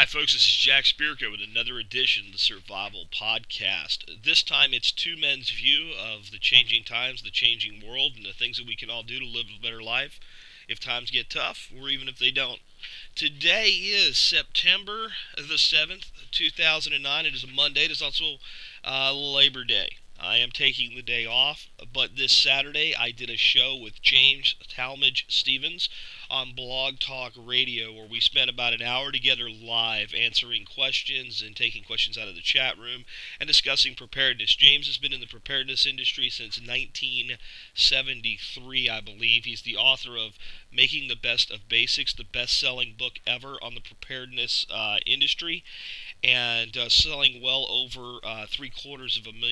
Hi, folks. This is Jack Spirko with another edition of the Survival Podcast. This time it's two men's view of the changing times, the changing world, and the things that we can all do to live a better life if times get tough or even if they don't. Today is September the 7th, 2009. It is a Monday. It is also Labor Day. I am taking the day off, but this Saturday I did a show with James Talmadge Stevens on Blog Talk Radio where we spent about an hour together live answering questions and taking questions out of the chat room and discussing preparedness. James has been in the preparedness industry since 1973, I believe. He's the author of Making the Best of Basics, the best-selling book ever on the preparedness industry, and selling well over 750,000